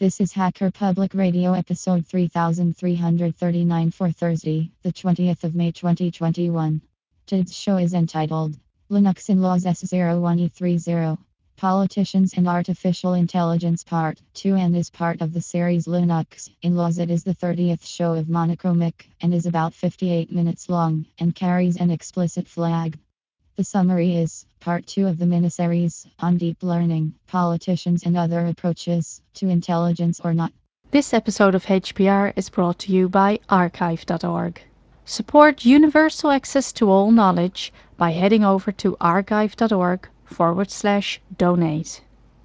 This is Hacker Public Radio episode 3339 for Thursday, the 20th of May 2021. Today's show is entitled Linux in Laws S01E30 Politicians and Artificial Intelligence Part 2 and is part of the series Linux in Laws. It is the 30th show of Monochromic and is about 58 minutes long and carries an explicit flag. The summary is part 2 of the miniseries on deep learning, politicians and other approaches to intelligence or not. This episode of HPR is brought to you by archive.org. Support universal access to all knowledge by heading over to archive.org/donate.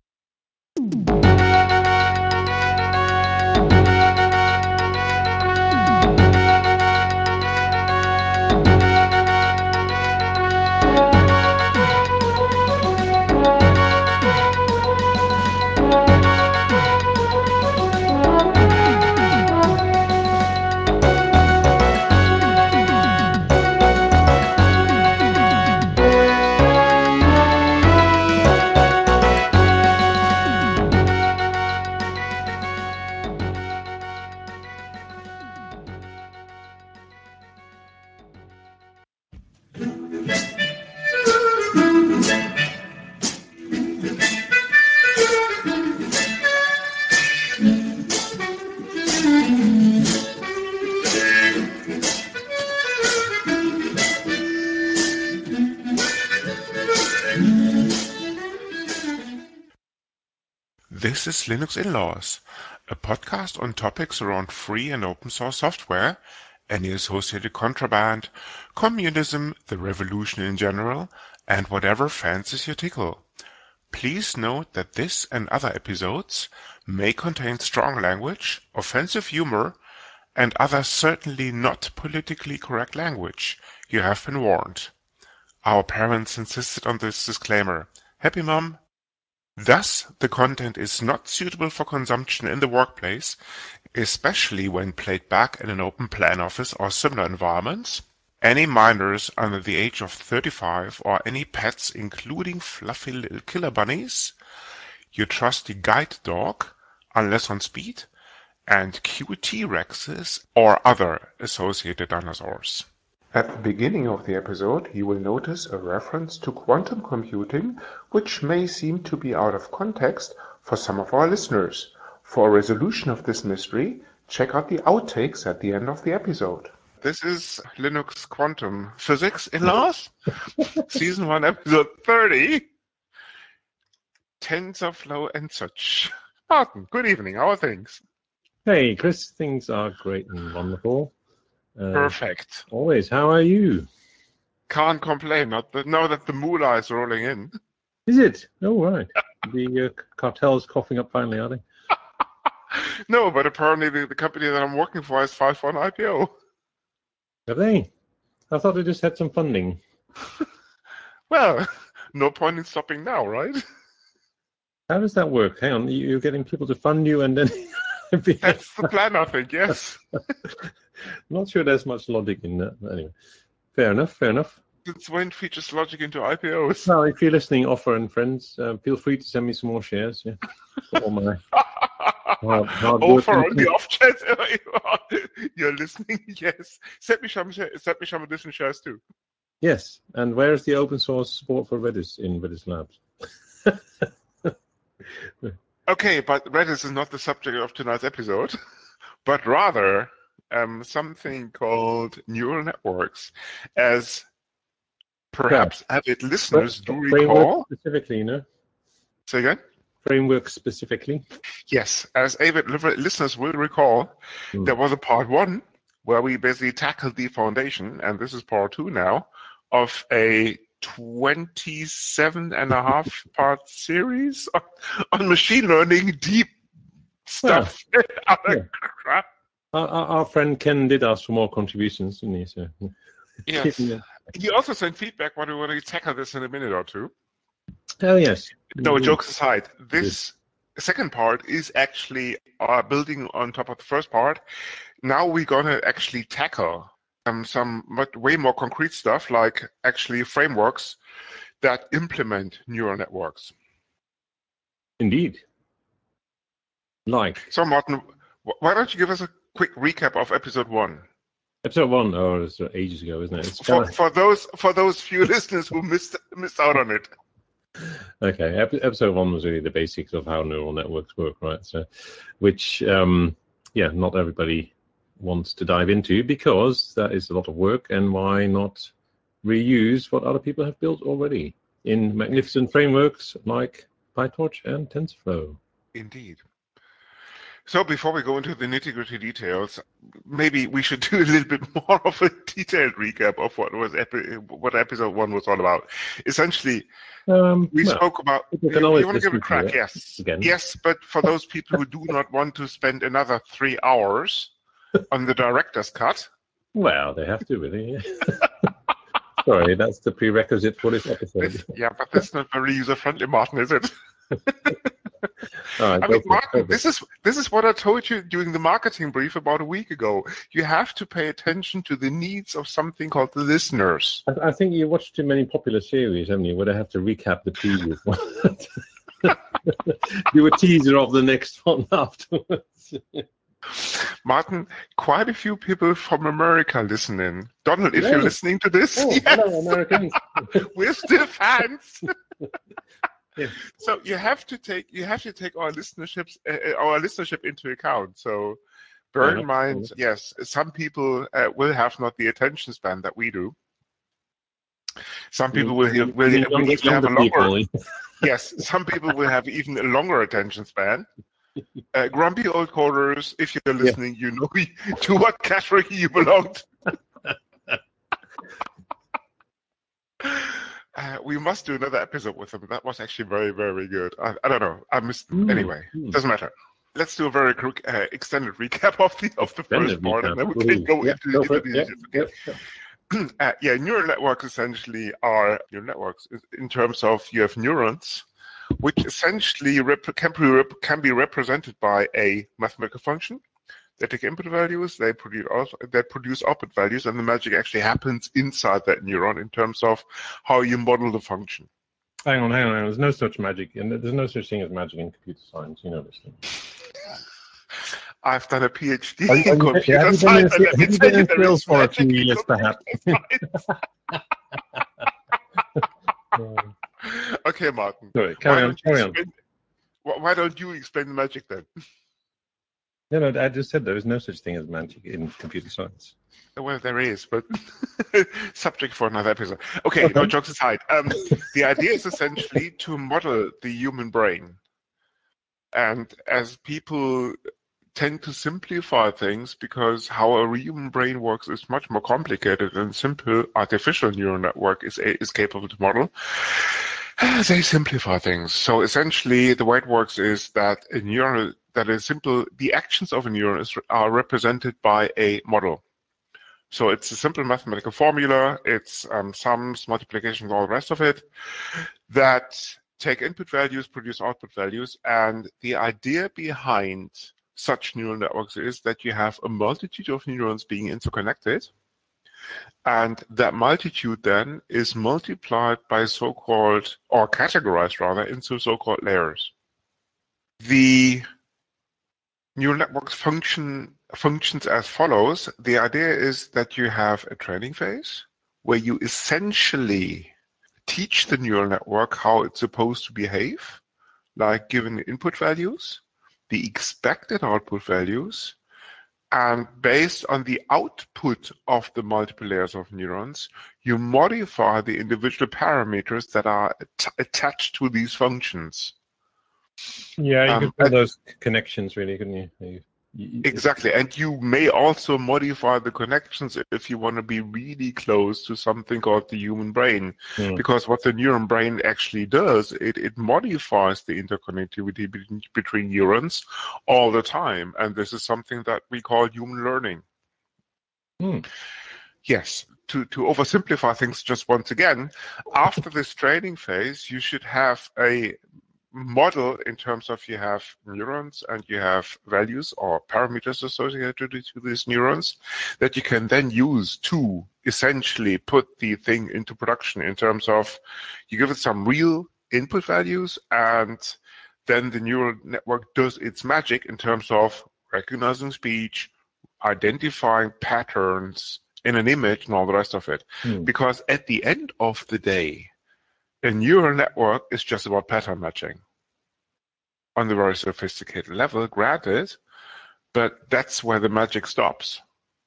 This is Linux in Laws, a podcast on topics around free and open source software, any associated contraband, communism, the revolution in general, and whatever fancies your tickle. Please note that this and other episodes may contain strong language, offensive humor, and other certainly not politically correct language. You have been warned. Our parents insisted on this disclaimer. Happy Mom? Thus, the content is not suitable for consumption in the workplace, especially when played back in an open plan office or similar environments. Any minors under the age of 35 or any pets including fluffy little killer bunnies, your trusty guide dog, unless on speed, and QT Rexes or other associated dinosaurs. At the beginning of the episode, you will notice a reference to quantum computing, which may seem to be out of context for some of our listeners. For a resolution of this mystery, check out the outtakes at the end of the episode. This is Linux Quantum Physics in Laws, Season 1, Episode 30, TensorFlow and such. Martin, good evening. How are things? Hey, Chris, things are great and wonderful. Perfect. Always. How are you? Can't complain. Now that the moolah is rolling in. Is it? Oh, right. The cartel's coughing up finally, are they? No, but apparently the company that I'm working for has filed for an IPO. Have they? I thought they just had some funding. Well, no point in stopping now, right? How does that work? Hang on, you're getting people to fund you and then... That's the plan, I think, yes. Not sure there's much logic in that. But anyway, fair enough. Since when features logic into IPOs? Well, if you're listening, Offer and friends, feel free to send me some more shares. Yeah, for all my hard work. Offer on the off chance you're listening. Yes, send me some additional shares too. Yes, and where is the open source support for Redis in Redis Labs? Okay, but Redis is not the subject of tonight's episode, but rather something called neural networks, as perhaps avid listeners do recall. Framework specifically, you know? Say again? Framework specifically? Yes, as avid listeners will recall, there was a part 1 where we basically tackled the foundation, and this is part 2 now, of a 27.5 part series on machine learning, deep stuff. Crap. Our friend Ken did ask for more contributions, didn't he? So, yes. He also sent feedback, but we want to tackle this in a minute or two. Oh, yes. No, jokes aside, this second part is actually building on top of the first part. Now we're going to actually tackle some way more concrete stuff, like actually frameworks that implement neural networks. Indeed. Like So, Martin, why don't you give us a quick recap of episode 1? episode 1, oh, it's ages ago, isn't it? It's For those few listeners who missed out on it. Okay, episode 1 was really the basics of how neural networks work, right? So, which, not everybody wants to dive into because that is a lot of work, and why not reuse what other people have built already in magnificent frameworks like PyTorch and TensorFlow. Indeed. So before we go into the nitty-gritty details, maybe we should do a little bit more of a detailed recap of what episode 1 was all about. Essentially, we spoke about. You You can always want to give it a listen to crack? it Yes. again. Yes, but for those people who do not want to spend another 3 hours on the director's cut. Well, they have to, really. Sorry, that's the prerequisite for this episode. But that's not very user-friendly, Martin, is it? All right, Martin, this is what I told you during the marketing brief about a week ago. You have to pay attention to the needs of something called the listeners. I think you watched too many popular series, haven't you? Where they have to recap the previous one. Do a teaser of the next one afterwards. Martin, quite a few people from America listen in. Donald, if you're listening to this, yes. Hello, Americans. We're still fans. Yeah. So you have to take our listenership into account. So bear in mind, yes, some people will have not the attention span that we do. Some people will even have a longer. Yes, some people will have even a longer attention span. Grumpy old coders, if you're listening, you know to what category you belong to. We must do another episode with them. That was actually very, very good. I don't know. I missed. Anyway, doesn't matter. Let's do a very quick extended recap of the first part, and then we can go into the details. Neural networks essentially are neural networks in terms of you have neurons, which essentially can be represented by a mathematical function. They take input values, they produce output values, and the magic actually happens inside that neuron in terms of how you model the function. Hang on. There's no such magic, and there's no such thing as magic in computer science. You know this thing. I've done a PhD in computer science. Have you been in sales for a few years, perhaps? Okay, Martin. Sorry, carry on. Why don't you explain the magic then? No, I just said there is no such thing as magic in computer science. Well, there is, but subject for another episode. Okay, no, jokes aside. The idea is essentially to model the human brain. And as people tend to simplify things because how a human brain works is much more complicated than simple artificial neural network is capable to model, they simplify things. So essentially, the way it works is that a neuron that is simple, the actions of a neuron are represented by a model. So it's a simple mathematical formula. It's sums, multiplications, all the rest of it that take input values, produce output values. And the idea behind such neural networks is that you have a multitude of neurons being interconnected. And that multitude then is multiplied by so-called, or categorized rather, into so-called layers. The neural networks functions as follows. The idea is that you have a training phase where you essentially teach the neural network how it's supposed to behave, like given input values, the expected output values, and based on the output of the multiple layers of neurons, you modify the individual parameters that are attached to these functions. Yeah, you could call those connections, really, couldn't you? Exactly, and you may also modify the connections if you want to be really close to something called the human brain. Because what the neuron brain actually does, it modifies the interconnectivity between neurons all the time, and this is something that we call human learning. Yes, to oversimplify things just once again, after this training phase, you should have a model in terms of you have neurons and you have values or parameters associated to these neurons that you can then use to essentially put the thing into production in terms of you give it some real input values and then the neural network does its magic in terms of recognizing speech, identifying patterns in an image, and all the rest of it. Because at the end of the day, a neural network is just about pattern matching on the very sophisticated level, granted, but that's where the magic stops.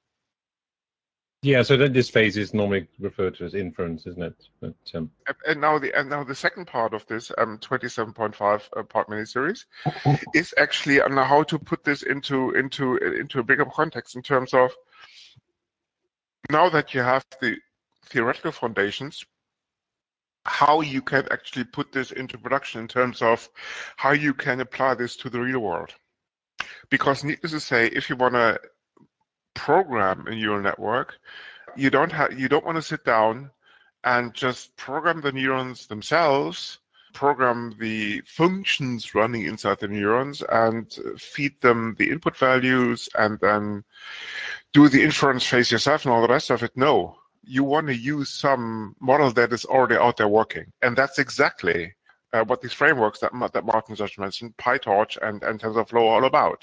Yeah, so that this phase is normally referred to as inference, isn't it? But, and now the second part of this 27.5 part miniseries is actually on how to put this into a bigger context in terms of, now that you have the theoretical foundations, how you can actually put this into production in terms of how you can apply this to the real world. Because needless to say, if you want to program a neural network, you don't want to sit down and just program the neurons themselves, program the functions running inside the neurons, and feed them the input values, and then do the inference phase yourself and all the rest of it. No, you want to use some model that is already out there working, and that's exactly what these frameworks that Martin just mentioned, PyTorch and TensorFlow, are all about.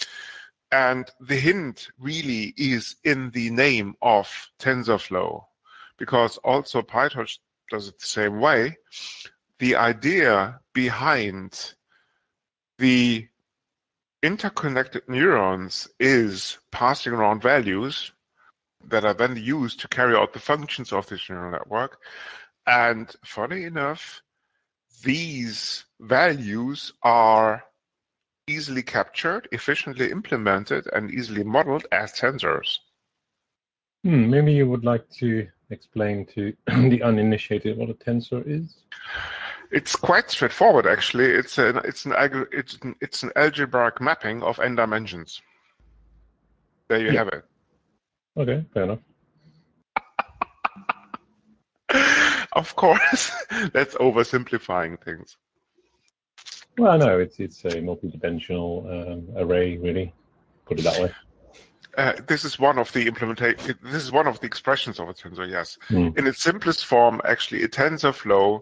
And the hint really is in the name of TensorFlow, because also PyTorch does it the same way. The idea behind the interconnected neurons is passing around values that are then used to carry out the functions of this neural network. And funny enough, these values are easily captured, efficiently implemented, and easily modeled as tensors. Maybe you would like to explain to the uninitiated what a tensor is? It's quite straightforward, actually. It's an algebraic mapping of n dimensions. There you have it. Okay, fair enough. Of course, that's oversimplifying things. Well, no, it's a multi-dimensional array, really. Put it that way. This is one of the expressions of a tensor. Yes, in its simplest form, actually, a tensor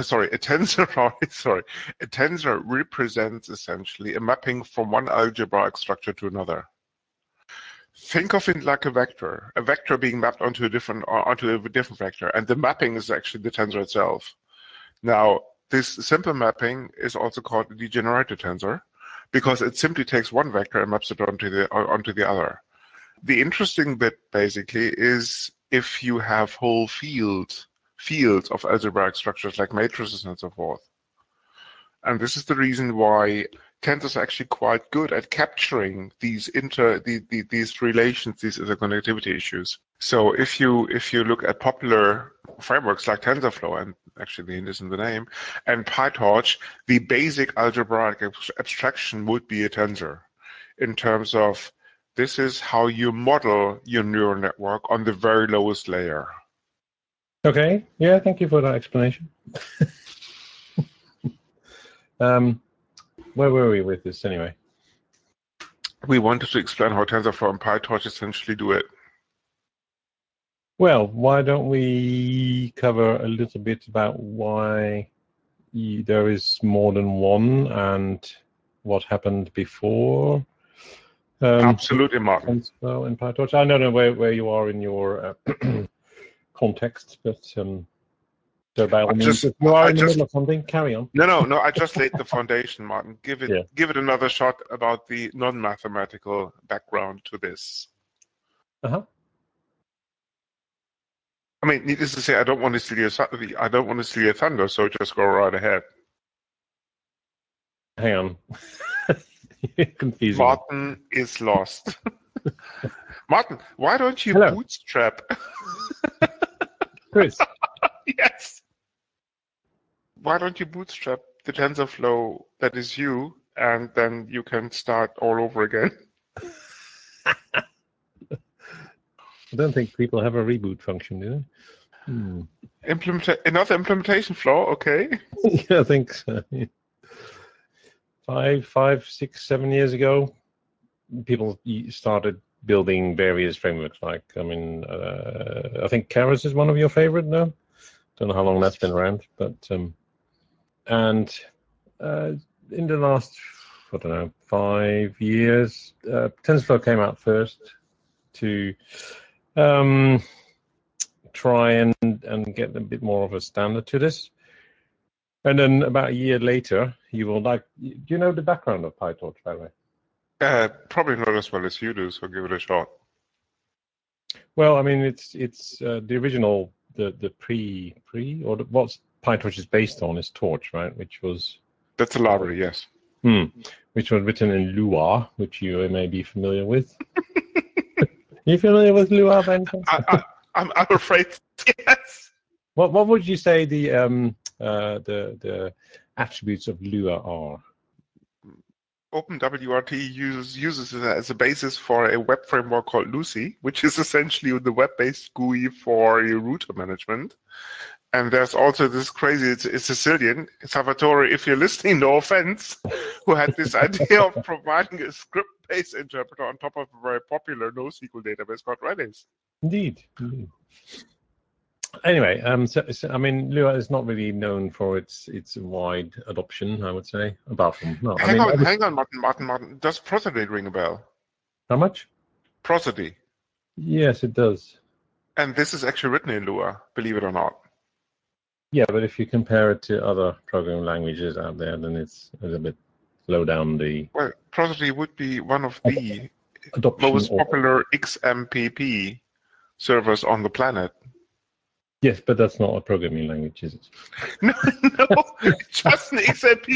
represents essentially a mapping from one algebraic structure to another. Think of it like a vector being mapped onto a different vector, and the mapping is actually the tensor itself. Now, this simple mapping is also called a degenerated tensor, because it simply takes one vector and maps it onto the other. The interesting bit, basically, is if you have whole fields of algebraic structures like matrices and so forth. And this is the reason why tensors are actually quite good at capturing these relations, these interconnectivity issues. So if you look at popular frameworks like TensorFlow, and actually the hint is in the name, and PyTorch, the basic algebraic abstraction would be a tensor, in terms of this is how you model your neural network on the very lowest layer. Okay, yeah, thank you for that explanation. Where were we with this anyway? We wanted to explain how TensorFlow and PyTorch essentially do it. Well, why don't we cover a little bit about why there is more than one and what happened before? Absolutely, Martin. TensorFlow and PyTorch. I don't know where you are in your context, but so by all means, if you are in the middle of something, carry on. No. I just laid the foundation, Martin. Give it another shot about the non-mathematical background to this. Uh-huh. I mean, needless to say, I don't want to steal your thunder, so just go right ahead. Hang on. You're confusing. Martin is lost. Martin, why don't you bootstrap? Chris. Yes. Why don't you bootstrap the TensorFlow that is you, and then you can start all over again? I don't think people have a reboot function, do they? Another implementation flaw, okay. Yeah, I think so. 5, 6, 7 years ago, people started building various frameworks. Like, I think Keras is one of your favorite now. Don't know how long that's been around, but in the last, I don't know, 5 years, TensorFlow came out first to try and get a bit more of a standard to this. And then about a year later, you will do you know the background of PyTorch, by the way? Probably not as well as you do, so give it a shot. Well, I mean, it's the original, the pre or what PyTorch is based on is Torch, right? Which was That's a library, yes. Which was written in Lua, which you may be familiar with. You familiar with Lua, Ben? I'm afraid yes. What would you say the attributes of Lua are? OpenWRT uses it as a basis for a web framework called Lucy, which is essentially the web-based GUI for your router management. And there's also this crazy, it's Sicilian, Salvatore, if you're listening, no offense, who had this idea of providing a script-based interpreter on top of a very popular NoSQL database called Redis. Indeed. Anyway, so I mean, Lua is not really known for its wide adoption, I would say, apart from Hang on, Martin. Does Prosody ring a bell? How much? Prosody. Yes, it does. And this is actually written in Lua, believe it or not. Yeah, but if you compare it to other programming languages out there, then it's a bit low down the. Well, Prosody would be one of the adoption most popular XMPP servers on the planet. Yes, but that's not a programming language, is it? No, just an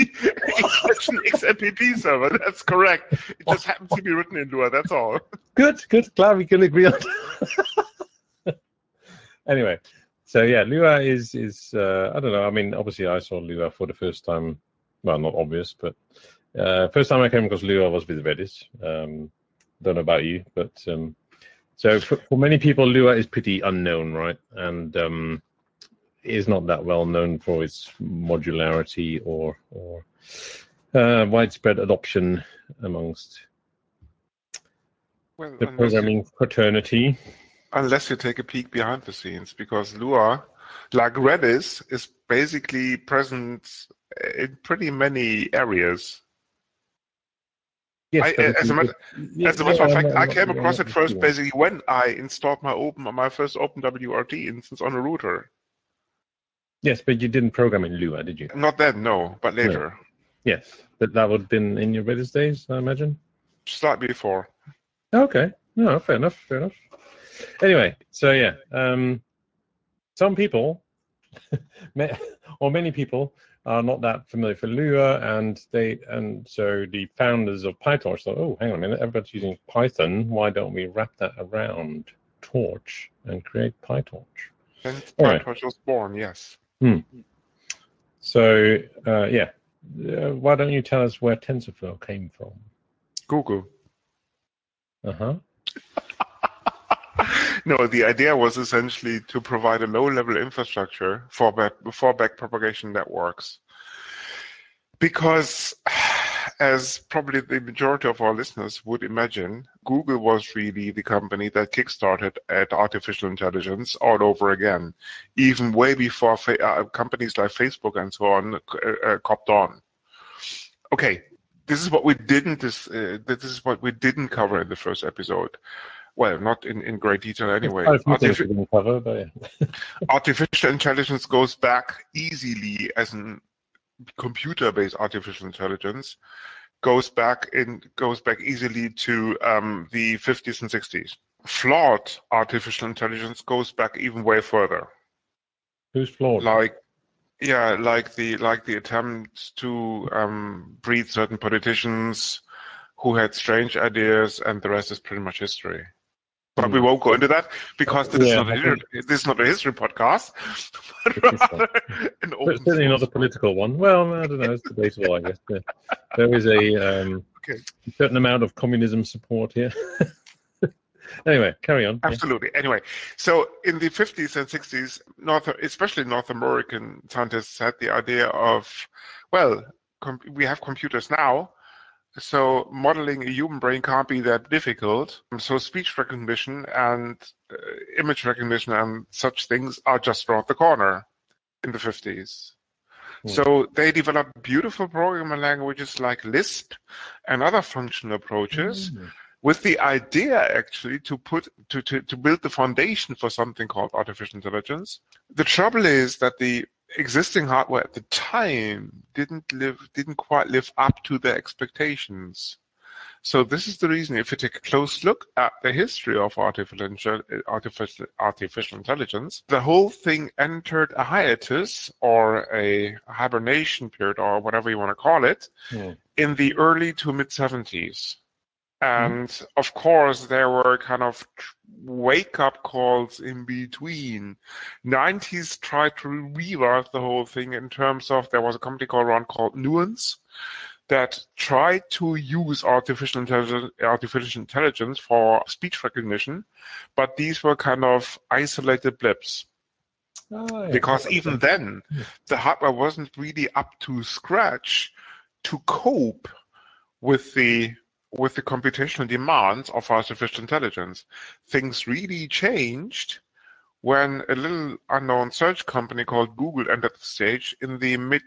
XMPP server. That's correct. It just happens to be written in Lua. That's all. Good. Glad we can agree on. Anyway, so yeah, Lua is I don't know. I mean, obviously, I saw Lua for the first time. Well, not obvious, but first time I came across Lua was with Redis. Don't know about you, but so for many people, Lua is pretty unknown, right? And is not that well known for its modularity or widespread adoption amongst the programming fraternity. Unless you take a peek behind the scenes, because Lua, like Redis, is basically present in pretty many areas. Yes, as a matter of fact, I came across it first basically when I installed my first OpenWRT instance on a router. Yes, but you didn't program in Lua, did you? Not then, no, but later. No. Yes, but that would have been in your Redis days, I imagine? Slightly before. Okay, no, fair enough. Anyway, so yeah, some people, or many people, are not that familiar with Lua, and so the founders of PyTorch thought, oh, hang on a minute, everybody's using Python. Why don't we wrap that around Torch and create PyTorch? And PyTorch was born, yes. So yeah, why don't you tell us where TensorFlow came from? Google. No, the idea was essentially to provide a low-level infrastructure for backpropagation networks. Because, as probably the majority of our listeners would imagine, Google was really the company that kickstarted at artificial intelligence all over again, even way before companies like Facebook and so on copped on. Okay, this is what we didn't cover in the first episode. Well, not in great detail anyway. Artificial intelligence goes back easily as an computer-based artificial intelligence goes back easily to the 50s and 60s. Flawed artificial intelligence goes back even way further. Who's flawed? Like the attempt to breed certain politicians who had strange ideas, and the rest is pretty much history. But we won't go into that because this is not a history podcast, but rather an open certainly not a political one. Well, I don't know. It's debatable, I guess. There is a certain amount of communism support here. Anyway, carry on. Absolutely. Yeah. Anyway, so in the 50s and 60s, especially North American scientists had the idea of, well, we have computers now, so modeling a human brain can't be that difficult. So speech recognition and image recognition and such things are just around the corner in the 50s. So they developed beautiful programming languages like Lisp and other functional approaches with the idea actually to build the foundation for something called artificial intelligence. The trouble is that the existing hardware at the time didn't quite live up to their expectations. So this is the reason, if you take a close look at the history of artificial intelligence, the whole thing entered a hiatus or a hibernation period or whatever you want to call it in the early to mid 70s. And of course, there were kind of wake-up calls in between. 90s tried to revive the whole thing in terms of, there was a company called Nuance that tried to use artificial intelligence for speech recognition, but these were kind of isolated blips. Because even then, the hardware wasn't really up to scratch to cope with the computational demands of artificial intelligence. Things really changed when a little unknown search company called Google entered the stage in the mid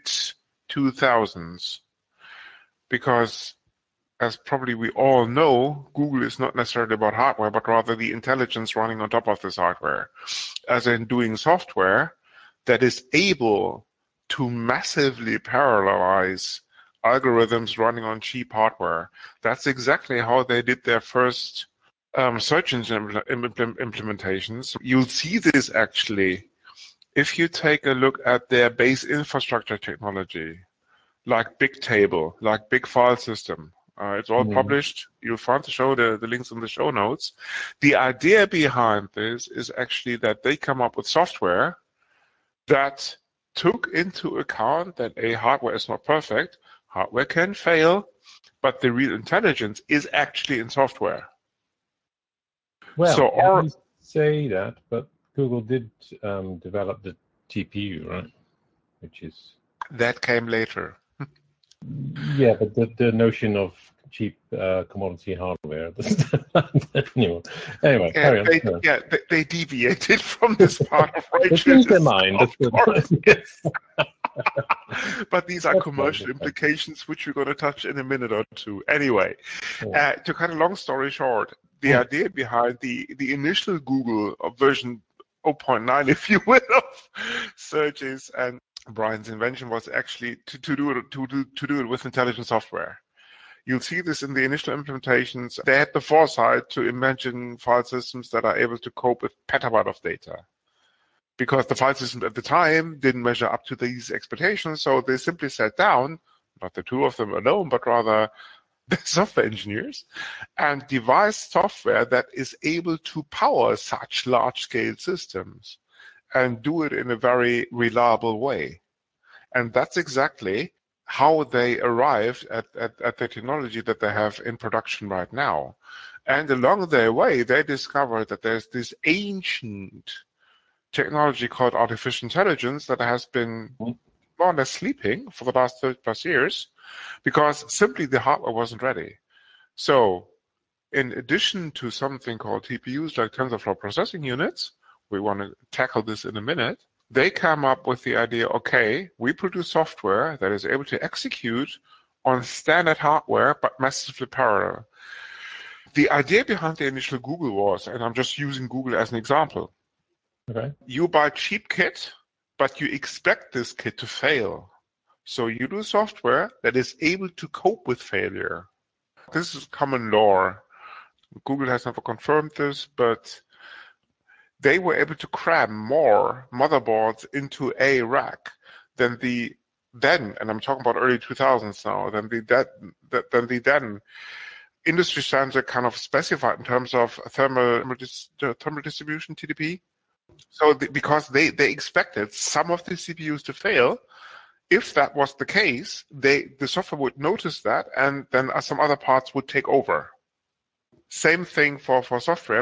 2000s. Because, as probably we all know, Google is not necessarily about hardware, but rather the intelligence running on top of this hardware, as in doing software that is able to massively parallelize algorithms running on cheap hardware. That's exactly how they did their first search engine implementations. You'll see this actually if you take a look at their base infrastructure technology, like Bigtable, like Big File System. It's all published. You'll find the links in the show notes. The idea behind this is actually that they come up with software that took into account that hardware is not perfect, hardware can fail, but the real intelligence is actually in software. Well, you say that, but Google did develop the TPU, right? That came later. Yeah, but the notion of cheap commodity hardware. Anyway, carry on. They deviated from this part of They changed their mind. But these are commercial implications, which we're going to touch in a minute or two. Anyway, to cut a long story short, the idea behind the initial Google version 0.9, if you will, of searches and Brian's invention was actually to do it with intelligent software. You'll see this in the initial implementations. They had the foresight to imagine file systems that are able to cope with petabyte of data. Because the file systems at the time didn't measure up to these expectations, so they simply sat down, not the two of them alone, but rather the software engineers, and devised software that is able to power such large-scale systems and do it in a very reliable way. And that's exactly how they arrived at the technology that they have in production right now. And along their way, they discovered that there's this ancient technology called artificial intelligence that has been more or less sleeping for the last 30+ years because simply the hardware wasn't ready. So in addition to something called TPUs, like TensorFlow processing units, we want to tackle this in a minute, they come up with the idea, okay, we produce software that is able to execute on standard hardware, but massively parallel. The idea behind the initial Google was, and I'm just using Google as an example, you buy cheap kit, but you expect this kit to fail. So you do software that is able to cope with failure. This is common lore. Google has never confirmed this, but they were able to cram more motherboards into a rack than and I'm talking about early 2000s now, than the then industry standard kind of specified in terms of thermal distribution, TDP. So because they expected some of the CPUs to fail, if that was the case, the software would notice that, and then some other parts would take over. Same thing for software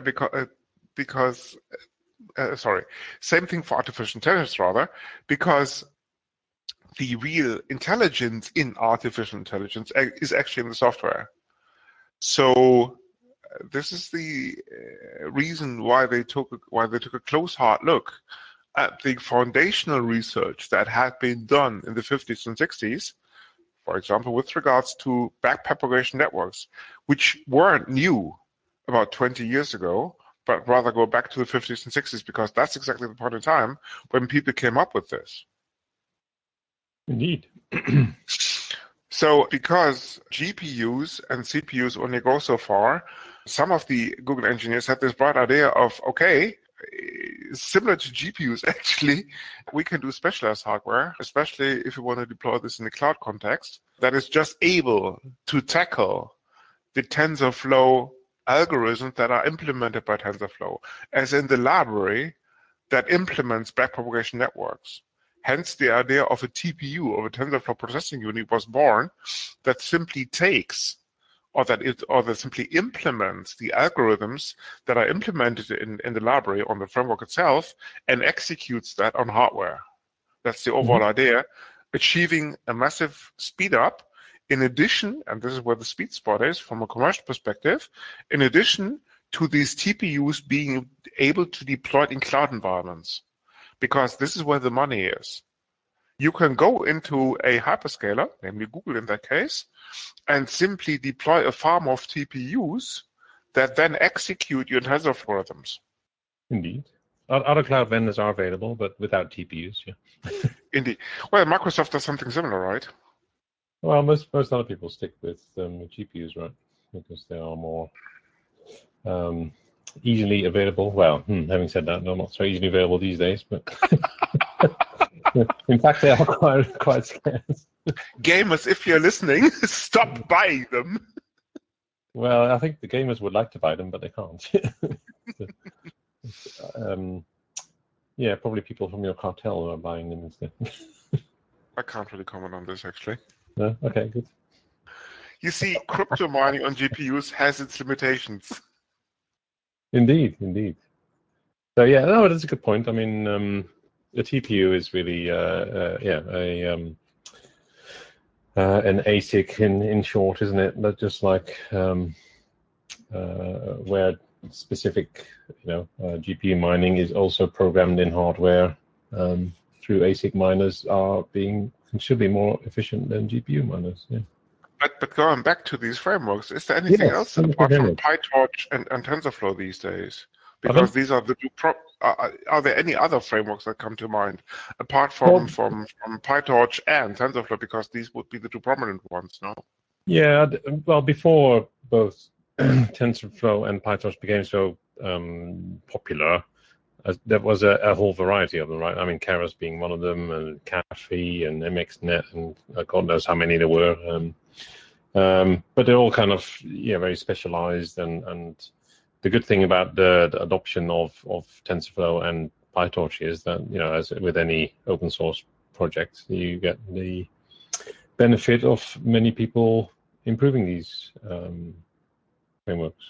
same thing for artificial intelligence rather, because the real intelligence in artificial intelligence is actually in the software. So this is the reason why they took a close hard look at the foundational research that had been done in the 50s and 60s, for example, with regards to backpropagation networks, which weren't new about 20 years ago, but rather go back to the 50s and 60s, because that's exactly the point in time when people came up with this. Indeed. So because GPUs and CPUs only go so far, some of the Google engineers had this bright idea of, okay, similar to GPUs actually, we can do specialized hardware, especially if you want to deploy this in a cloud context, that is just able to tackle the TensorFlow algorithms that are implemented by TensorFlow, as in the library that implements backpropagation networks. Hence, the idea of a TPU, of a TensorFlow processing unit, was born that simply takes, or that simply implements the algorithms that are implemented in the library on the framework itself and executes that on hardware. That's the overall idea, achieving a massive speed up. In addition, and this is where the sweet spot is from a commercial perspective, in addition to these TPUs being able to deploy in cloud environments, because this is where the money is. You can go into a hyperscaler, namely Google in that case, and simply deploy a farm of TPUs that then execute your Tensor algorithms. Indeed. Other cloud vendors are available, but without TPUs, yeah. Indeed. Well, Microsoft does something similar, right? Well, most other people stick with GPUs, right? Because they are more easily available. Well, having said that, they're not so easily available these days, but in fact, they are quite scarce. Gamers, if you're listening, stop buying them. Well, I think the gamers would like to buy them, but they can't. Yeah, probably people from your cartel are buying them instead. I can't really comment on this, actually. No? Okay, good. You see, crypto mining on GPUs has its limitations. Indeed. So yeah, no, that's a good point. I mean, the TPU is really, an ASIC in short, isn't it? But just like where specific, GPU mining is also programmed in hardware through ASIC miners should be more efficient than GPU miners. Yeah. But going back to these frameworks, is there anything else apart from PyTorch and TensorFlow these days? Because these are the two. Are there any other frameworks that come to mind apart from PyTorch and TensorFlow? Because these would be the two prominent ones, no? Yeah. Well, before both TensorFlow and PyTorch became so popular, there was a whole variety of them, right? I mean, Keras being one of them, and Caffe and MXNet, and God knows how many there were. But they're all kind of very specialized, and the good thing about the adoption of TensorFlow and PyTorch is that, as with any open source project, you get the benefit of many people improving these frameworks.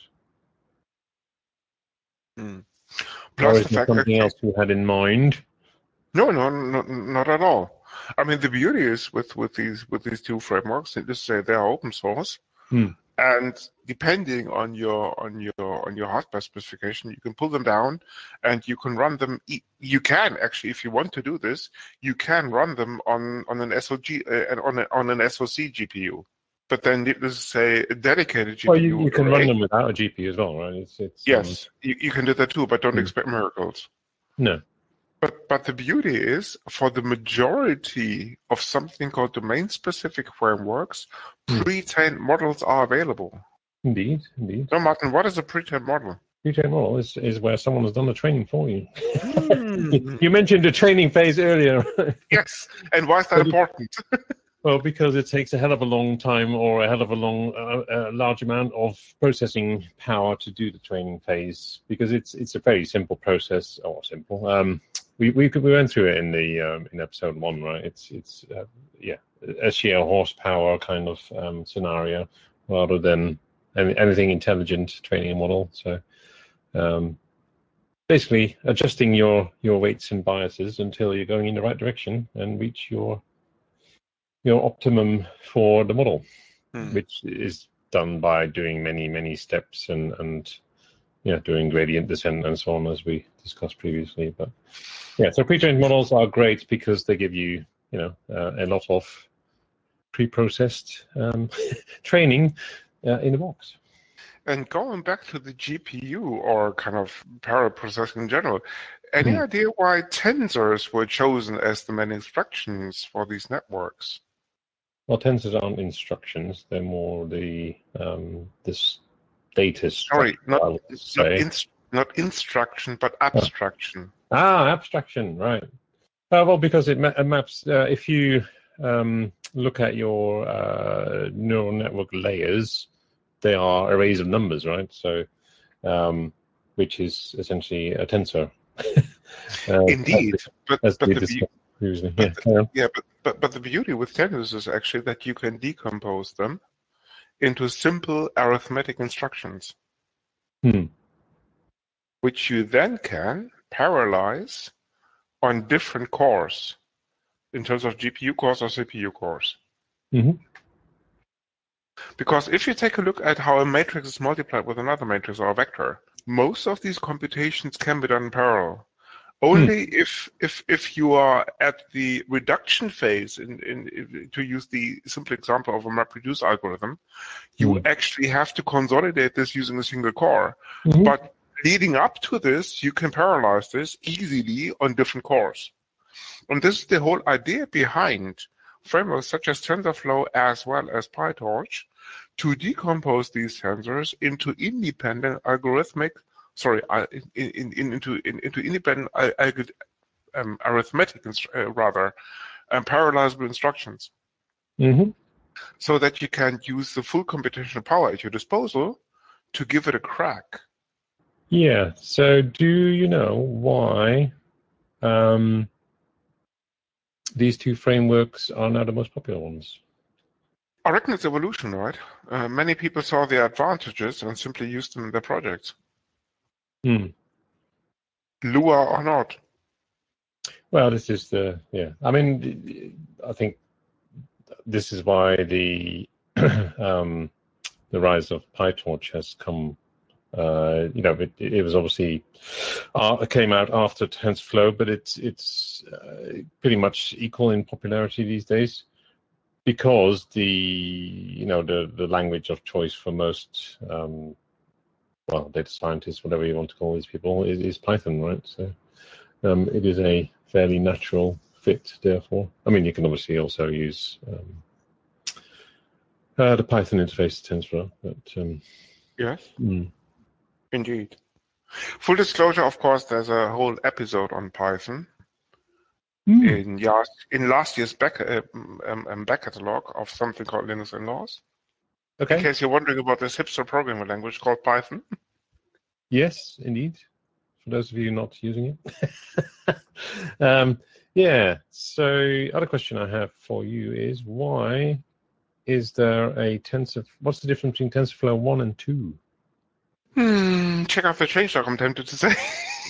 Plus or is the there fact something else you had in mind? No, not at all. I mean, the beauty is with these two frameworks, just say they are open source, and depending on your hardware specification, you can pull them down, and you can run them. You can actually, if you want to do this, you can run them on an SOG on an SoC GPU. But then, needless to say, a dedicated GPU. Well, you can run them without a GPU as well, right? Yes, you can do that too, but don't expect miracles. No. But the beauty is, for the majority of something called domain-specific frameworks, pre-trained models are available. Indeed. So, Martin, what is a pre-trained model? Pre-trained model is where someone has done the training for you. You mentioned the training phase earlier. Yes, and why is that important? Well, because it takes a hell of a long time, or a hell of a large amount of processing power to do the training phase. Because it's a very simple process, or simple. We went through it in episode 1, right? It's a sheer horsepower kind of scenario, rather than anything intelligent training a model. So basically, adjusting your weights and biases until you're going in the right direction and reach your optimum for the model, which is done by doing many steps and doing gradient descent and so on, as we discussed previously. But yeah, so pre-trained models are great because they give you, a lot of pre-processed training in the box. And going back to the GPU or kind of parallel processing in general, any idea why tensors were chosen as the main instructions for these networks? Well, tensors aren't instructions; they're more the data structure. Sorry, not instruction, but abstraction. Abstraction, right? Well, because it maps. If you look at your neural network layers, they are arrays of numbers, right? So, which is essentially a tensor. Indeed, but the beauty with tensors is actually that you can decompose them into simple arithmetic instructions, which you then can parallelize on different cores in terms of GPU cores or CPU cores. Because if you take a look at how a matrix is multiplied with another matrix or a vector, most of these computations can be done in parallel. Only if you are at the reduction phase, to use the simple example of a MapReduce algorithm, you actually have to consolidate this using a single core. But leading up to this, you can parallelize this easily on different cores. And this is the whole idea behind frameworks such as TensorFlow as well as PyTorch, to decompose these tensors into independent arithmetic parallelizable instructions, so that you can use the full computational power at your disposal to give it a crack. Yeah. So, do you know why these two frameworks are now the most popular ones? I reckon it's evolution, right? Many people saw the advantages and simply used them in their projects. Lua or not. Well, this is I mean, I think this is why the the rise of PyTorch has come. It was obviously came out after TensorFlow, but it's pretty much equal in popularity these days, because the language of choice for most data scientists, whatever you want to call these people, is Python, right? So it is a fairly natural fit, therefore. I mean, you can obviously also use the Python interface to TensorFlow, but yes, indeed. Full disclosure, of course, there's a whole episode on Python in last year's back catalog of something called Linux in Laws. Okay. In case you're wondering about this hipster programming language called Python. Yes, indeed. For those of you not using it. Yeah. So, other question I have for you is, why is there a what's the difference between TensorFlow 1 and 2? Check out the changelog, I'm tempted to say.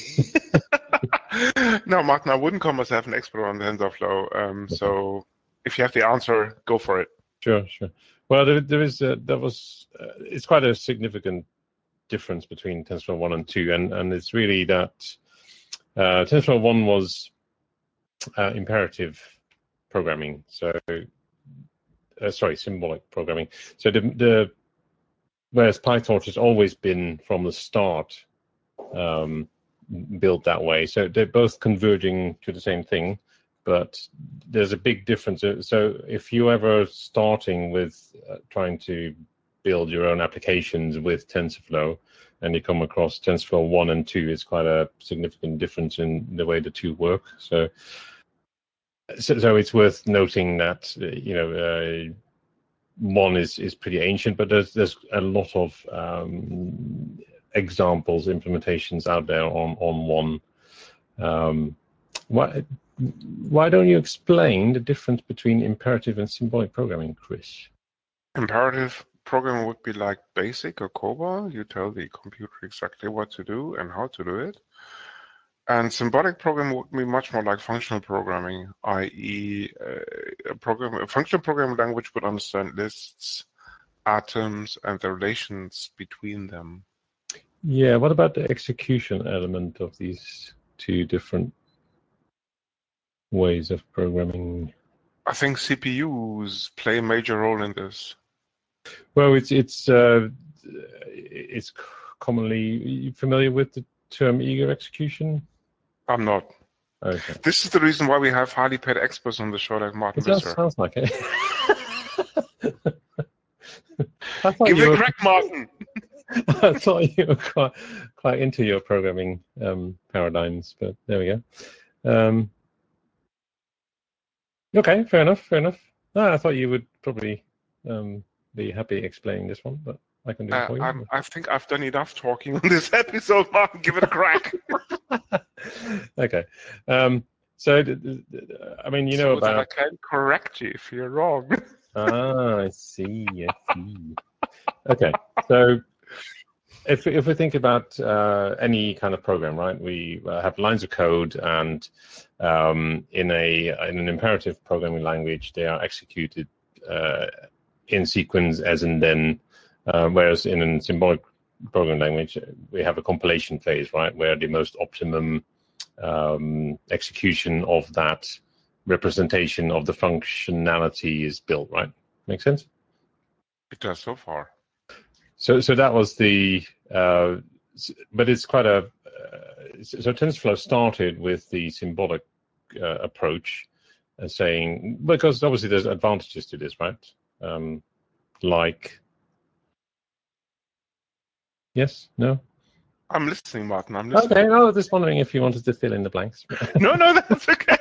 No, Martin, I wouldn't call myself an expert on TensorFlow. So if you have the answer, go for it. Sure. Well, it's quite a significant difference between TensorFlow 1 and 2, and it's really that TensorFlow 1 was imperative programming, symbolic programming. So whereas PyTorch has always been from the start built that way. So they're both converging to the same thing, but there's a big difference. So if you ever starting with trying to build your own applications with TensorFlow, and you come across TensorFlow 1 and 2, it's quite a significant difference in the way the two work. So it's worth noting that one is pretty ancient, but there's a lot of examples, implementations out there on one. Why don't you explain the difference between imperative and symbolic programming, Chris? Imperative programming would be like BASIC or COBOL. You tell the computer exactly what to do and how to do it. And symbolic programming would be much more like functional programming, i.e., a functional programming language would understand lists, atoms, and the relations between them. Yeah, what about the execution element of these two different ways of programming? I think CPUs play a major role in this. Well, it's commonly familiar with the term eager execution. I'm not. Okay, This is the reason why we have highly paid experts on the show like Martin it does Visser. sounds like it. I thought Give you it a were. crack, Martin. I thought you were quite into your programming paradigms, but there we go. Okay, fair enough. No, I thought you would probably be happy explaining this one, but I can do it for you. I think I've done enough talking on this episode, Martin. Give it a crack. Okay. So, I mean, you know So that I about. can correct you if you're wrong. I see. Okay. So, if we think about any kind of program, right? We have lines of code, and in an imperative programming language, they are executed in sequence, as in then. Whereas in a symbolic programming language, we have a compilation phase, right, where the most optimum execution of that representation of the functionality is built, right? Make sense? It does so far. So that was the, but it's quite a, so TensorFlow started with the symbolic approach, saying, because obviously there's advantages to this, right? Like, yes, no? I'm listening, Martin. I'm listening. Okay, I was just wondering if you wanted to fill in the blanks. No, that's okay.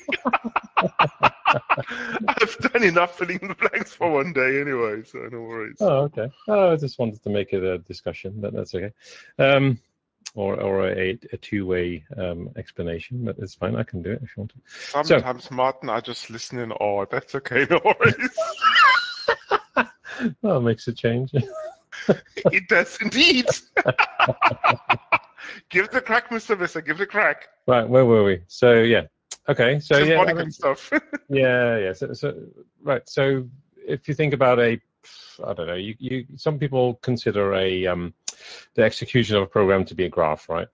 I've done enough filling in the blanks for one day anyway, so no worries. Oh, okay. Oh, I just wanted to make it a discussion, but that's okay. Or a two-way explanation, but it's fine. I can do it if you want to. Sometimes, Martin, I just listen in awe. That's okay, no worries. Well, it makes a change. It does indeed. Give it a crack, Mr. Visser. Give it a crack. Right, where were we? So yeah, okay. So Symbolic yeah, and stuff. yeah. So right. So if you think about I don't know. Some people consider the execution of a program to be a graph, right?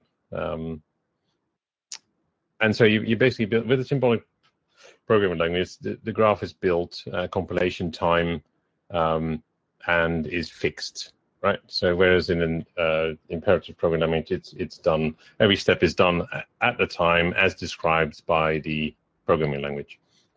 And so you basically build with a symbolic programming language. The graph is built compilation time and is fixed, right? So whereas in an imperative programming language, it's done. Every step is done at the time as described by the programming language.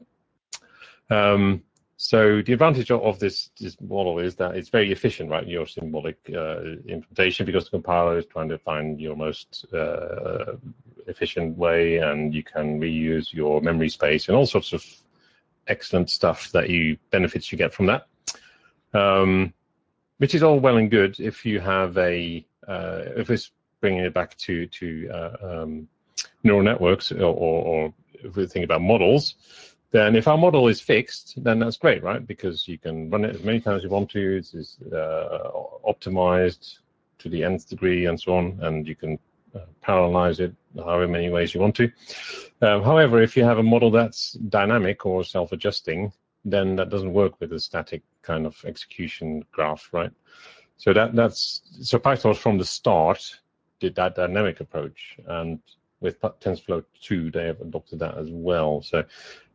So the advantage of this model is that it's very efficient, right? Your symbolic implementation, because the compiler is trying to find your most efficient way, and you can reuse your memory space and all sorts of excellent stuff benefits you get from that. Which is all well and good if you have if it's bringing it back to neural networks, or if we think about models. Then if our model is fixed, then that's great, right? Because you can run it as many times as you want to. It's optimized to the nth degree and so on, and you can parallelize it however many ways you want to. However, if you have a model that's dynamic or self-adjusting, then that doesn't work with a static kind of execution graph, right? So so PyTorch from the start did that dynamic approach, and with TensorFlow 2, they have adopted that as well. So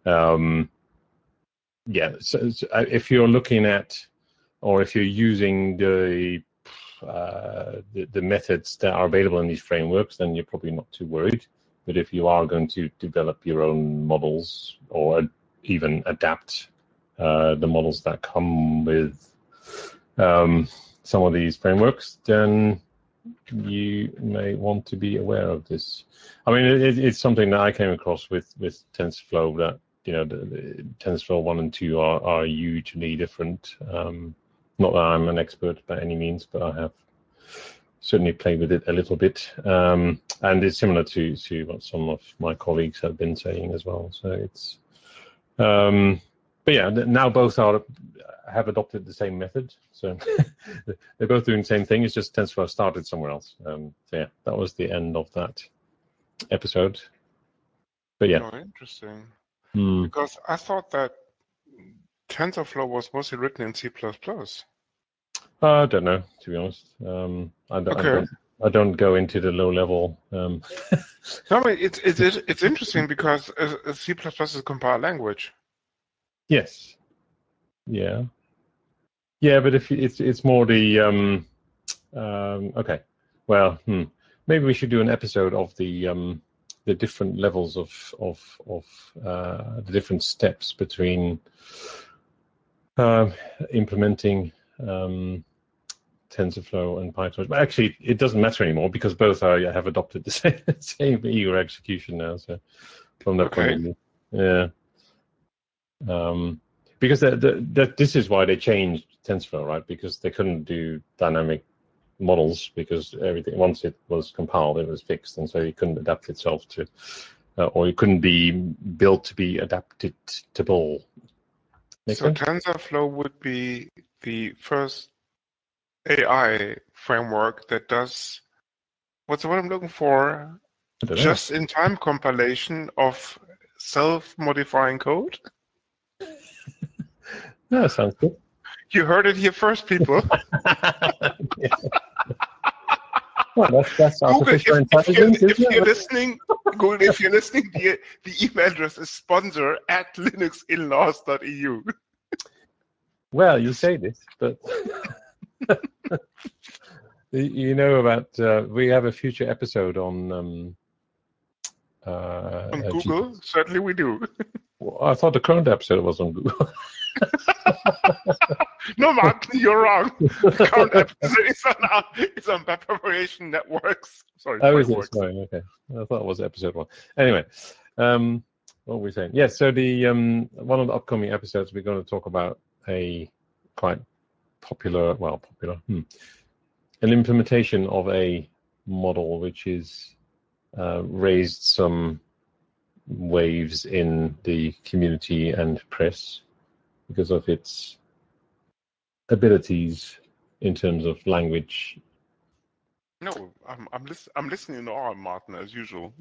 yeah, so if you're looking at, or if you're using the methods that are available in these frameworks, then you're probably not too worried. But if you are going to develop your own models, or even adapt the models that come with some of these frameworks, then you may want to be aware of this. I mean, it's something that I came across with TensorFlow, that the TensorFlow 1 and 2 are hugely different. Not that I'm an expert by any means, but I have certainly played with it a little bit, and it's similar to what some of my colleagues have been saying as well. So it's, but yeah, now both have adopted the same method, so they're both doing the same thing. It's just TensorFlow started somewhere else. So yeah, that was the end of that episode. But yeah. Oh, interesting. Because I thought that TensorFlow was mostly written in C++. I don't know, to be honest. I Okay. I don't go into the low level. No, I mean, it's interesting because C++ is a compiled language. Yes. Yeah. Yeah, but if it's more the okay. Well, maybe we should do an episode of the different levels of the different steps between implementing TensorFlow and PyTorch. But actually, it doesn't matter anymore because both have adopted the same eager execution now. So from that point of view, yeah. Because this is why they changed TensorFlow, right? Because they couldn't do dynamic models because everything, once it was compiled, it was fixed, and so it couldn't adapt itself to, or it couldn't be built to be adaptable. Make So sense? TensorFlow would be the first AI framework that does what's the word I'm looking for? Just-in-time compilation of self-modifying code. Yeah, sounds good. You heard it here first, people. Well, that's artificial intelligence. If you're listening, Google, if you're listening, the email address is sponsor@linuxinlaws.eu. Well, you say this, but you know about we have a future episode on Google. Certainly we do. Well, I thought the current episode was on Google. No, Martin, you're wrong. The current episode is on Web Preparation Networks. Sorry, oh, is it? frameworks. Sorry, okay. I thought it was episode 1. Anyway, what were we saying? Yes, so the one of the upcoming episodes we're going to talk about a quite popular, an implementation of a model which is raised some waves in the community and press because of its abilities in terms of language. No, I'm listening in awe, Martin, as usual.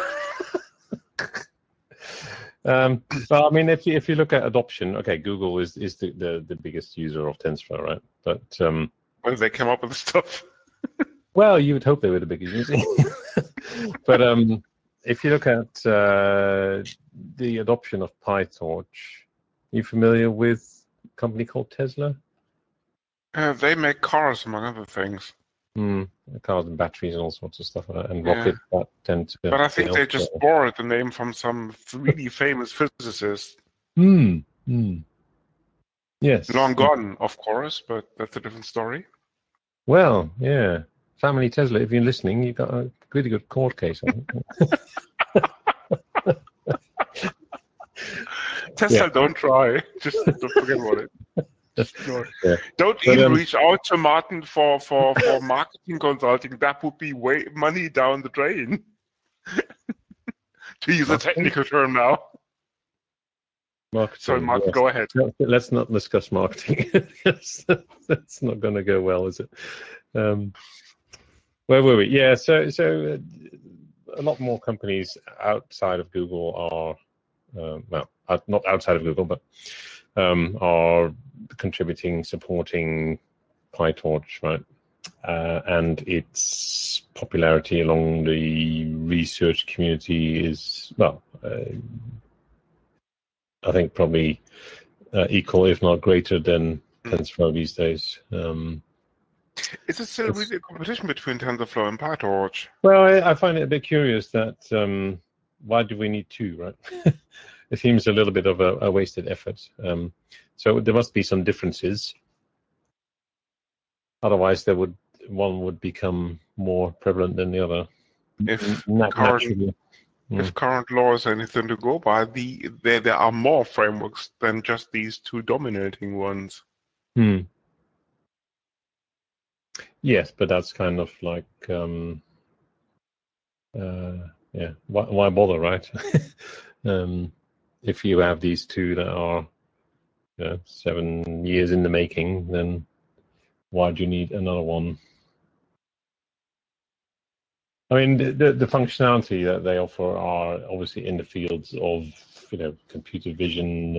Well, I mean, if you look at adoption, okay, Google is the biggest user of TensorFlow, right? But Well, they came up with the stuff. well, you would hope they were the biggest user. But if you look at the adoption of PyTorch, are you familiar with a company called Tesla? They make cars, among other things. Cars and batteries and all sorts of stuff, and Yeah. rockets that tend to. But I think they just borrowed the name from some really famous physicist. Yes. Long gone, of course, but that's a different story. Well, yeah. Family Tesla, if you're listening, you've got a pretty good court case, I think. Tesla, don't try. Just don't forget about it. No. Yeah. Don't even reach out to Martin for marketing consulting. That would be money down the drain. To use a technical term now. Marketing. Sorry, Martin, go ahead. No, let's not discuss marketing. That's not going to go well, is it? Where were we? Yeah, so a lot more companies outside of Google are, well, not outside of Google, but are contributing, supporting PyTorch, right? And its popularity along the research community is, well, I think probably equal, if not greater, than TensorFlow these days. Is it still really a competition between TensorFlow and PyTorch? Well, I find it a bit curious that why do we need two, right? It seems a little bit of a wasted effort. So there must be some differences. Otherwise, one would become more prevalent than the other. If If current law is anything to go by, there are more frameworks than just these two dominating ones. Yes, but that's kind of like, yeah, why bother, right? If you have these two that are 7 years in the making, then why do you need another one? I mean, the functionality that they offer are obviously in the fields of computer vision,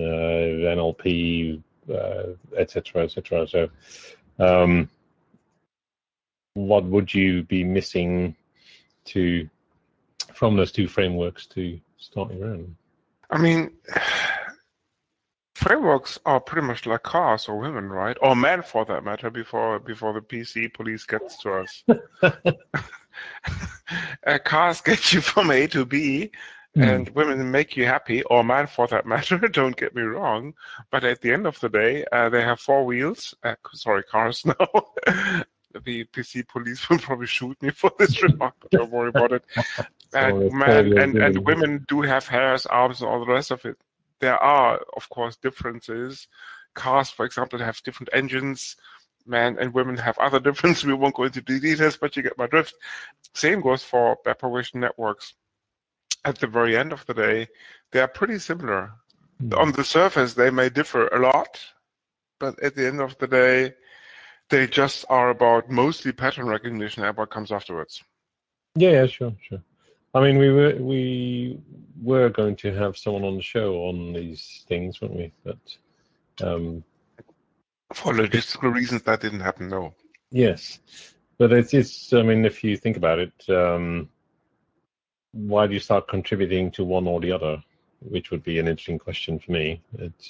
NLP, etc., etc. So what would you be missing from those two frameworks to start your own? I mean, frameworks are pretty much like cars or women, right? Or men, for that matter, before the PC police gets to us. Cars get you from A to B, and women make you happy, or men, for that matter. Don't get me wrong, but at the end of the day, they have four wheels. Cars now. The PC police will probably shoot me for this remark, but don't worry about it. And women do have hairs, arms, and all the rest of it. There are, of course, differences. Cars, for example, have different engines. Men and women have other differences. We won't go into the details, but you get my drift. Same goes for backpropagation networks. At the very end of the day, they are pretty similar. On the surface, they may differ a lot, but at the end of the day, they just are about mostly pattern recognition and what comes afterwards. Yeah, sure. I mean, we were going to have someone on the show on these things, weren't we? But for logistical reasons, that didn't happen. No. Yes, but it's. I mean, if you think about it, why do you start contributing to one or the other? Which would be an interesting question for me. It's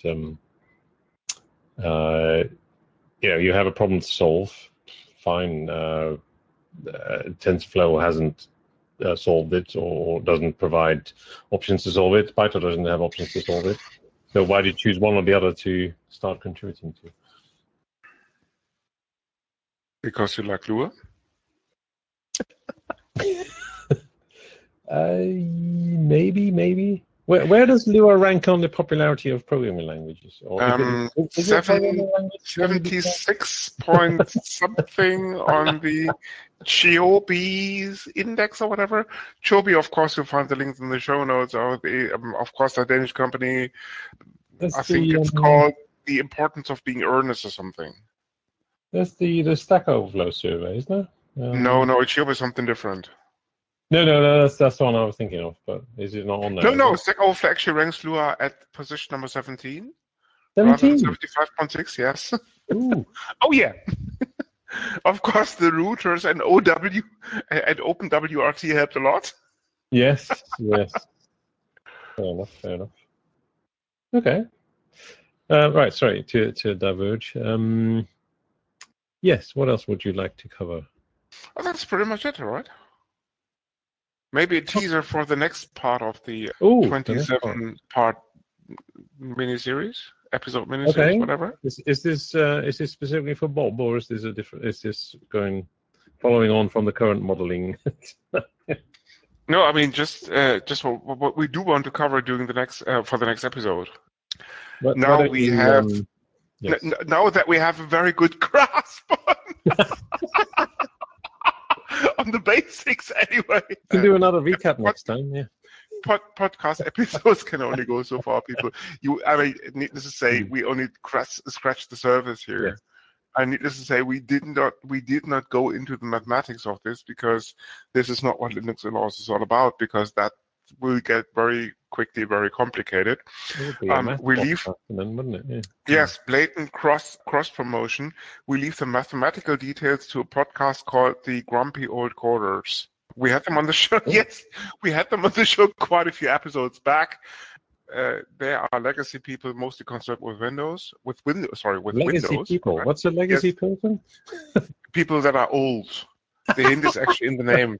you have a problem to solve. Fine. TensorFlow hasn't solved it or doesn't provide options to solve it. Python doesn't have options to solve it. So why do you choose one or the other to start contributing to? Because you like Lua? Maybe. Where does Lua rank on the popularity of programming languages? Or is it a programming language? 76 point something on the Chobi's index or whatever. Chobi, of course, you'll find the links in the show notes. Or of course, a Danish company. I think it's called The Importance of Being Earnest or something. That's the Stack Overflow survey, isn't it? No, Chobi is something different. No, that's the one I was thinking of, but is it not on there? No, Stack Overflow actually ranks Lua at position number 17. 17? 75.6, yes. Ooh. Oh, yeah. Of course, the routers and OW and OpenWRT helped a lot. Yes. Fair enough. Okay. Right, sorry, to diverge. Yes, what else would you like to cover? Well, that's pretty much it, all right? Maybe a teaser for the next part of the 27-part miniseries, episode miniseries, whatever. Is this specifically for Bob, or is this Is this following on from the current modeling? No, I mean just what we do want to cover during the next for the next episode. Now that we have a very good grasp on the basics, anyway. We can do another recap next time. Yeah. Podcast episodes can only go so far, people. Needless to say, we only scratch the surface here. Yes. And needless to say, we did not go into the mathematics of this, because this is not what Linux in Laws is all about, because that will get very quickly very complicated. We leave, wouldn't it? Yeah. Yes, blatant cross promotion. We leave the mathematical details to a podcast called the Grumpy Old Coders. We had them on the show. Yes, we had them on the show quite a few episodes back. They are legacy people, mostly concerned with Windows. Legacy people. Right? What's a legacy person? People that are old. The hint is actually in the name.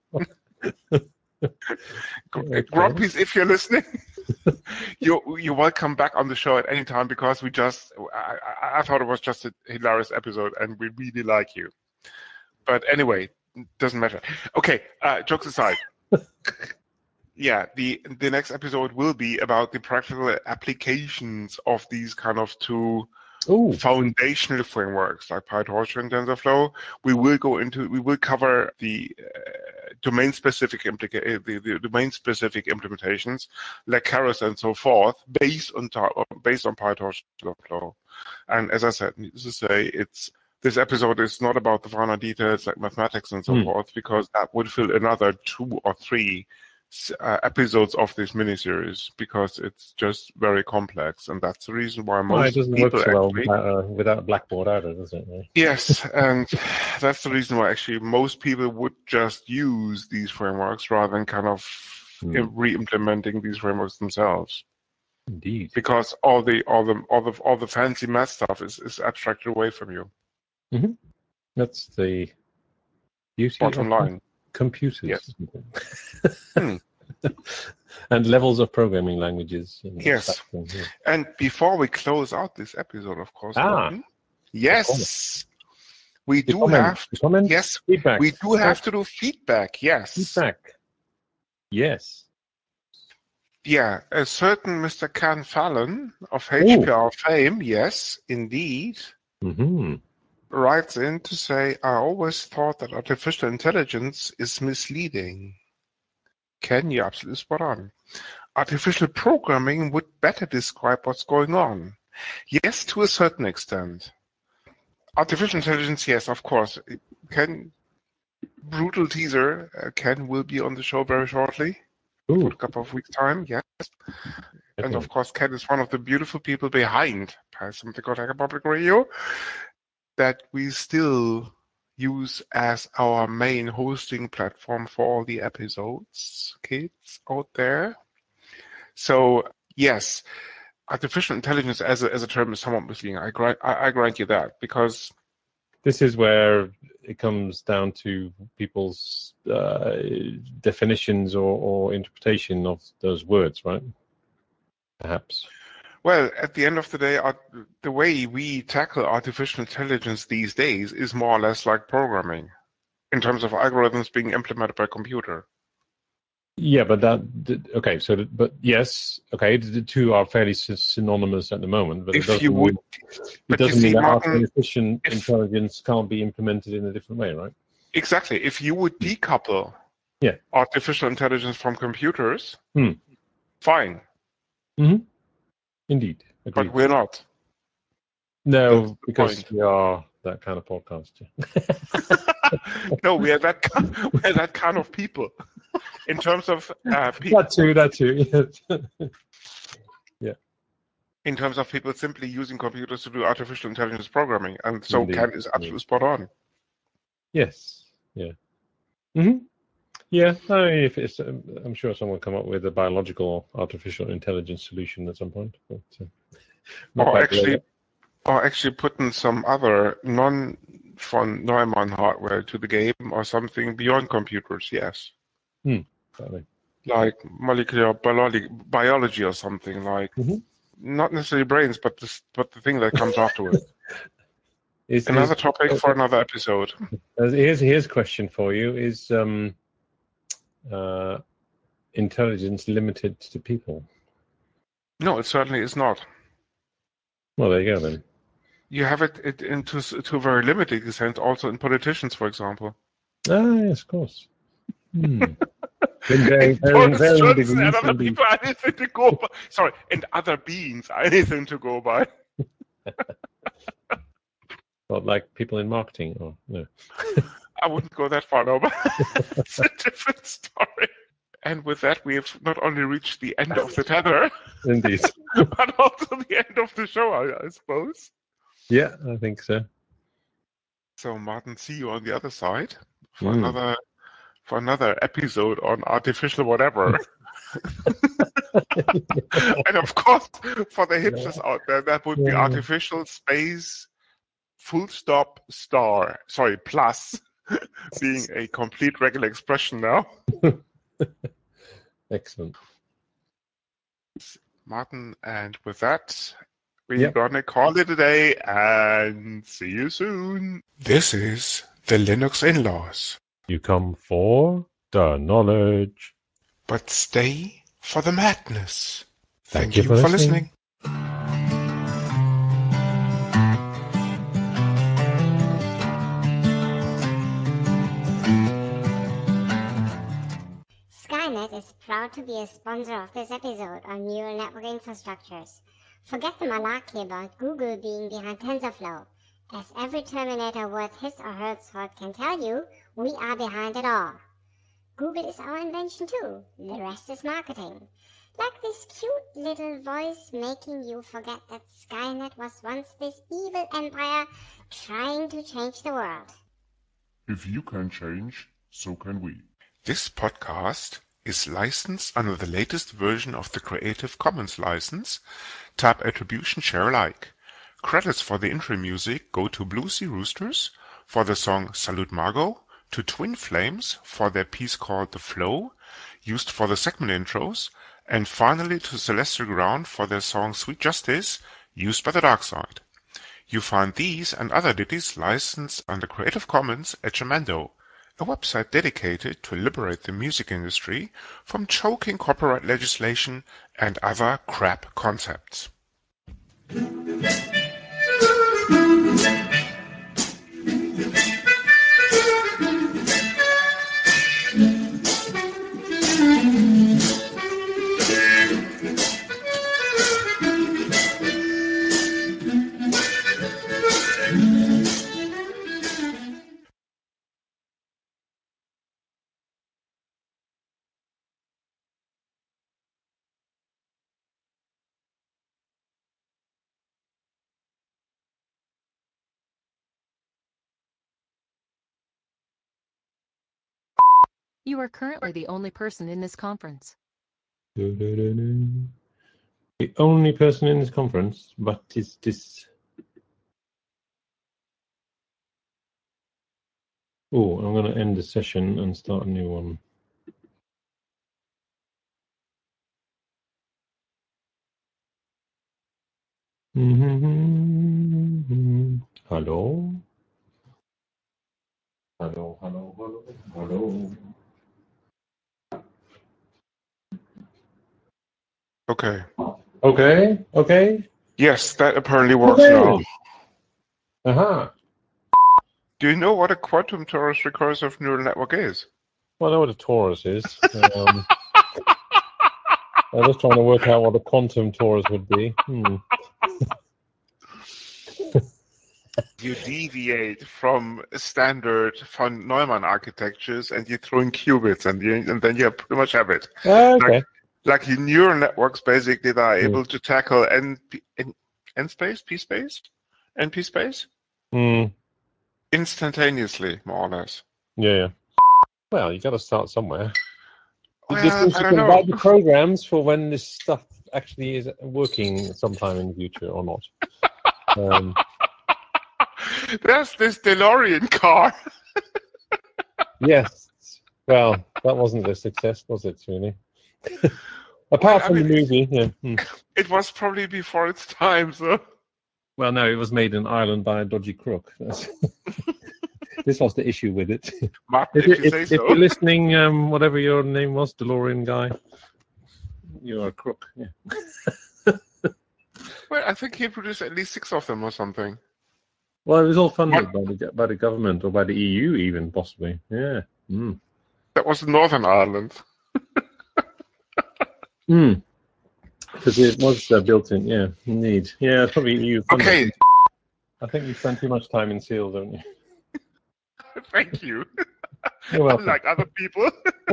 Grumpies, if you're listening, you're welcome back on the show at any time, because I thought it was just a hilarious episode and we really like you. But anyway, doesn't matter. Okay, jokes aside. Yeah, the next episode will be about the practical applications of these kind of two foundational frameworks like PyTorch and TensorFlow. We will cover the domain-specific implementations like Keras and so forth, based on PyTorch and TensorFlow. And as I said, needless to say, this episode is not about the finer details like mathematics and so forth, because that would fill another 2 or 3 episodes of this miniseries because it's just very complex, and that's the reason why Well, it most doesn't work people so well actually. without Blackboard either, does it? Really? Yes, and that's the reason why actually most people would just use these frameworks rather than kind of re-implementing these frameworks themselves. Indeed. Because all the fancy math stuff is abstracted away from you. Mm-hmm. That's the beauty Bottom of line. computers. Yes. And levels of programming languages. And Yes. And before we close out this episode, of course, Martin, yes, we do have to do feedback. Yes. Feedback. Yes. Yeah, a certain Mr. Ken Fallon of HPR fame, yes, indeed, writes in to say, I always thought that artificial intelligence is misleading. Ken, you're absolutely spot on. Artificial programming would better describe what's going on. Yes, to a certain extent. Artificial intelligence, yes, of course. Ken, brutal teaser, Ken will be on the show very shortly. For a couple of weeks' time, yes. And of course, Ken is one of the beautiful people behind something called Hacker Public Radio that we still use as our main hosting platform for all the episodes, kids out there. So yes, artificial intelligence as a term is somewhat misleading. I grant you that, because this is where it comes down to people's definitions or interpretation of those words, right? Perhaps. Well, at the end of the day, the way we tackle artificial intelligence these days is more or less like programming, in terms of algorithms being implemented by a computer. Yeah, but but yes, okay, the two are fairly synonymous at the moment, but it doesn't mean that artificial intelligence can't be implemented in a different way, right? Exactly. If you would decouple artificial intelligence from computers, fine. Mm-hmm. Indeed. Agreed. But we're not. No, because we are that kind of podcast. No, we're that kind of people. In terms of people. That too. Yeah. In terms of people simply using computers to do artificial intelligence programming, and so Indeed. Ken is absolutely spot on. Yes. Yeah. Mm-hmm. Yeah. I mean, if it's, I'm sure someone will come up with a biological artificial intelligence solution at some point. But, or actually putting some other non-von Neumann hardware to the game, or something beyond computers. Yes. Like molecular biology or something, like not necessarily brains, but the thing that comes afterwards. Another topic for another episode. Here's a question for you: is intelligence limited to people? No, it certainly is not. Well, there you go then. You have it to a very limited extent also in politicians, for example. Ah, yes, of course. In very degrees, and other people are anything to go by. Sorry, and other beings are anything to go by. Well, like people in marketing, or no? I wouldn't go that far, no, but it's a different story. And with that, we have not only reached the end of the tether, indeed, but also the end of the show, I suppose. Yeah, I think so. So, Martin, see you on the other side for another episode on artificial whatever. And of course, for the hipsters out there, that would be artificial space full stop star. Sorry, plus being a complete regular expression now. Excellent. Martin, and with that, we're gonna call it a day and see you soon. This is the Linux In-Laws. You come for the knowledge, but stay for the madness. Thank you for listening. Skynet is proud to be a sponsor of this episode on neural network infrastructures. Forget the malarkey about Google being behind TensorFlow. As every Terminator worth his or her salt can tell you, we are behind it all. Google is our invention too. The rest is marketing. Like this cute little voice making you forget that Skynet was once this evil empire trying to change the world. If you can change, so can we. This podcast is licensed under the latest version of the Creative Commons license, Tab Attribution Share Alike. Credits for the intro music go to Blue Sea Roosters for the song Salute Margot, to Twin Flames for their piece called The Flow, used for the segment intros, and finally to Celestial Ground for their song Sweet Justice, used by the Dark Side. You find these and other ditties licensed under Creative Commons at Jamendo, a website dedicated to liberate the music industry from choking copyright legislation and other crap concepts. You are currently the only person in this conference. The only person in this conference, but is this... Oh, I'm going to end the session and start a new one. Hello? Hello, hello, hello, hello. Okay. Okay. Yes, that apparently works now. Aha. Do you know what a quantum torus recursive neural network is? Well, I know what a torus is. I'm just trying to work out what a quantum torus would be. You deviate from standard von Neumann architectures and you throw in qubits and then you pretty much have it. Okay. Like your neural networks basically that are able to tackle n space, p space, np space instantaneously, more or less. Yeah. Well, you got to start somewhere. Well, You I don't can know. write the programs for when this stuff actually is working sometime in the future or not. There's this DeLorean car. Yes. Well, that wasn't a success, was it, really? Apart from the movie, yeah. It was probably before its time, so. Well, no, it was made in Ireland by a dodgy crook. This was the issue with it. Martin, If you're listening, whatever your name was, DeLorean guy, you're a crook. Yeah. Well, I think he produced at least 6 of them or something. Well, it was all funded by the government or by the EU, even possibly. Yeah. That was Northern Ireland. Because it was built in. Yeah, indeed. Yeah, it's probably EU funded. Okay. I think you spend too much time in SEAL, don't you? Thank you. You're welcome. Unlike other people.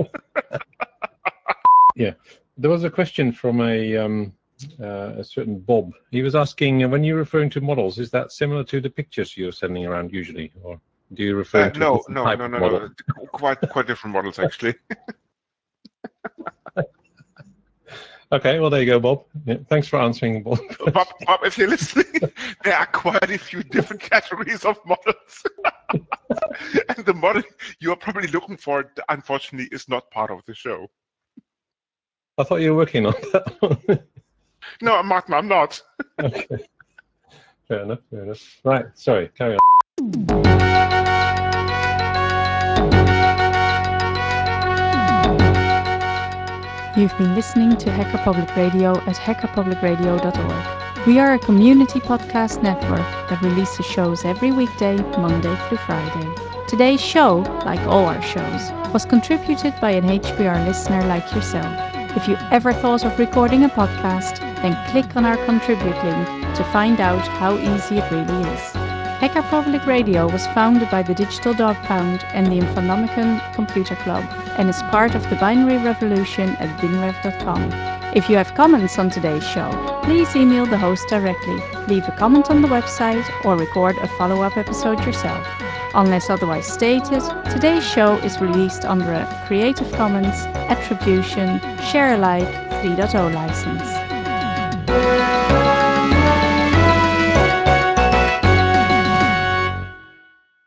Yeah. There was a question from a certain Bob. He was asking, when you're referring to models, is that similar to the pictures you're sending around usually, or do you refer to No. type of model? Quite different models, actually. Okay, well, there you go, Bob. Yeah, thanks for answering, Bob. Bob, if you're listening, there are quite a few different categories of models. And the model you're probably looking for, unfortunately, is not part of the show. I thought you were working on that one. No, Martin, I'm not. Okay. Fair enough. Right, sorry, carry on. You've been listening to Hacker Public Radio at hackerpublicradio.org. We are a community podcast network that releases shows every weekday, Monday through Friday. Today's show, like all our shows, was contributed by an HPR listener like yourself. If you ever thought of recording a podcast, then click on our contribute link to find out how easy it really is. Hacker Public Radio was founded by the Digital Dog Pound and the Infonomicon Computer Club. and is part of the binary revolution at bingrev.com. If you have comments on today's show, please email the host directly, leave a comment on the website, or record a follow-up episode yourself. Unless otherwise stated, today's show is released under a Creative Commons Attribution Share Alike 3.0 license.